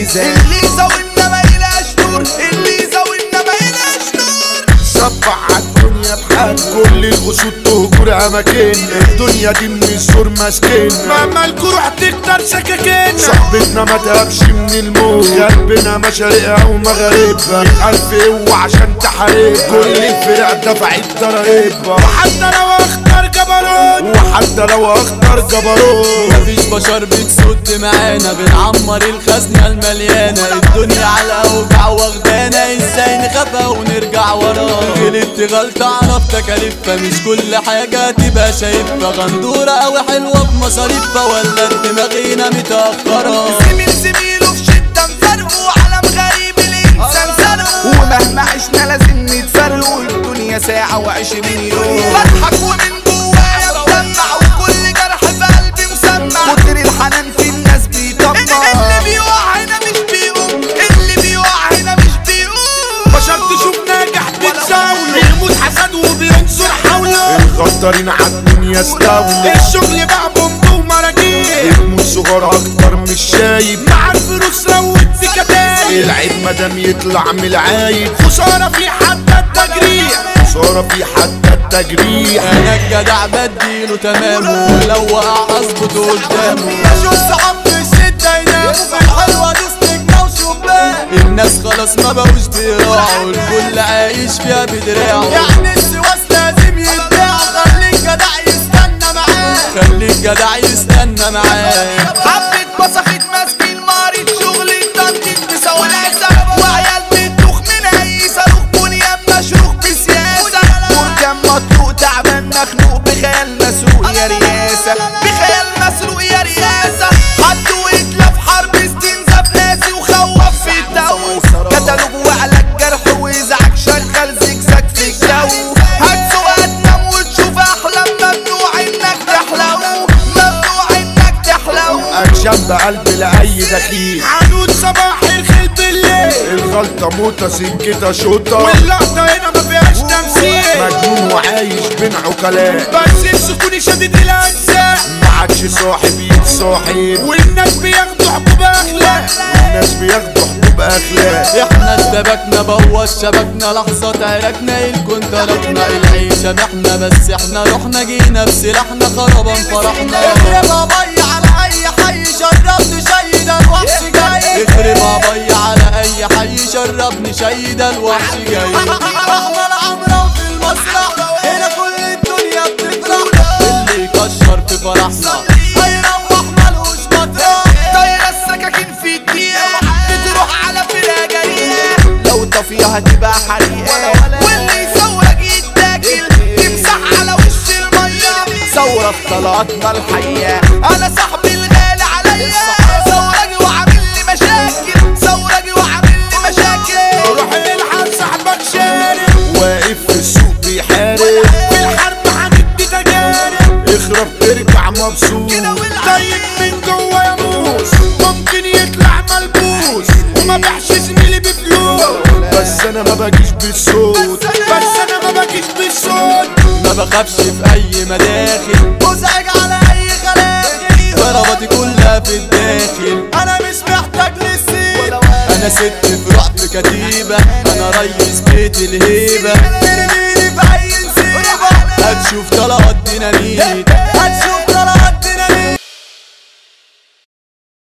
الميزان. اللي زودنا ما يلاش نور، اللي زودنا ما يلاش نور. صبع عالدنيا بحال كل الاسود تهجر اماكن، الدنيا دي من الزور ماسكين مهما الجروح تكتر سكاكين. صحبتنا ما تهبش من الموت، قلبنا مشارقها ومغاربها، 1000 قوة عشان تحارب كل الفرق دفعت ضرايبها. وحتى لو اختار جبروت، وحتى لو اختار جبروت، مفيش بشر بتسد معانا، بنعمر الخزنة المليانة، الدنيا على اوجع واخدانا، ازاي نخافها ونرجع وراها. غلطت غلطة اعرف تكاليفها، مش كل حاجة تبقى شايفها، غندورة اوي حلوة بمصاريفها، ولا دماغينا متأخرة. زميل زميله في شدة مفرقه، عالم غريب الانسان سرقه، ومهما عشنا لازم نتفرقوا، الدنيا ساعة و20 يوم. بضحك ومن جوايا بدمع، وكل جرح في قلبي مسمع، كتر الحنان في الناس بيطمع. اللي بيقع هنا مش بيقوم، اللي بيقع هنا مش بيقوم. بشر تشوف ناجح بتساوي، بيموت حسد وبينصر حوله، الغدارين عالدنيا استولوا، الشغل بقى بومب ومراجيح، الموت صغار اكتر مش شايب، مع الفلوس روت في كتايب، العيب مدام يطلع من العايب، خسارة في حتى التجريح، خسارة في حتى التجريح. انا الجدع بديله تمامه، ولو وقع اظبطه قدامه، بشوف صحاب في الشدة يناموا، في الحلوة دوس نجمة وشبان. الناس خلاص ما بقوش بيراعوا، الكل عايش فيها بدراعه. يعني السواس لازم يتباع، خليك جدع يستنى معاه، خليك جدع يستنى معاه. حبة بصخت ماسكين مريض، شغل التنطيط مسوي الحساب، وعيال بتدوخ من اي صاروخ، بنيان مشروخ بسياسة، بركان مطلوق تعبان مخنوق، بخيال مسروق يا رياسة، بخيال مسروق يا رياسة. حد واتلف حرب استنزاف ناسي، وخوف في الدو، كتالوج وعلى الجرح ويزعج، شغل زجزاج في الجو. هتسوق هتنام وتشوف احلام، ممنوع انك تحلو، ممنوع انك تحلو. اكشن بقلب لاي دخيل، عنود صباح الخيل بالليل، الغلطة موتة سكتها شوطة، واللقطة هنا ما فيهاش تمثيل، مجنون وعايش بين عقلاء، بس السكون شديد الاجزاء، معكش صاحب يتصاحب، والناس بياخدوا حبوب اخلاق، والناس بياخدوا حبوب اخلاق. احنا اشتبكنا بوظ شبكنا، لحظة عركنا الكون تركنا، العيشة محنا بس احنا رحنا جينا بسلاحنا، خربا فرحنا. اخرب ابي على اي حي، شربني شي ده الوحش جاي، اخرب ابي على اي حي، شربني شي ده الوحش جاي. رحمة العمرة في المسرح، هنا كل الدنيا بتفرح، اللي يكشر في فرحنا هيروح ملوش مطرح. طايرة السكاكين في الدقيقة، بتروح على فرقة جريئة، لو طفيها هتبقى حريقة، واللي يصورك يتاكل، يمسح على وش المية. ثورة في طلعتنا الحية، أنا صاحبي الغالي عليا، ثورجي وعامل لي مشاكل، ثورجي وعامل لي مشاكل. روح الحق صاحبك شارب، واقف في السوق بيحارب، في الحرب هندي تجارب، اخرب ترجع مبسوط، طيب من جوا يا موس، ممكن يطلع ملبوس، وما بيعش زميلي بفلوس، بس انا ما باجيش بالصوت، بس انا ما باجيش بالصوت، ما بخافش في اي مداخل، مزعج على اي خلاخل، ضرباتي كلها في الداخل. انا مش محتاج للسيب، انا ست في رعب كتيبة، انا ريس بيت الهيبة، ترميني في اي نسيبة، هتشوف طلقات ديناميت،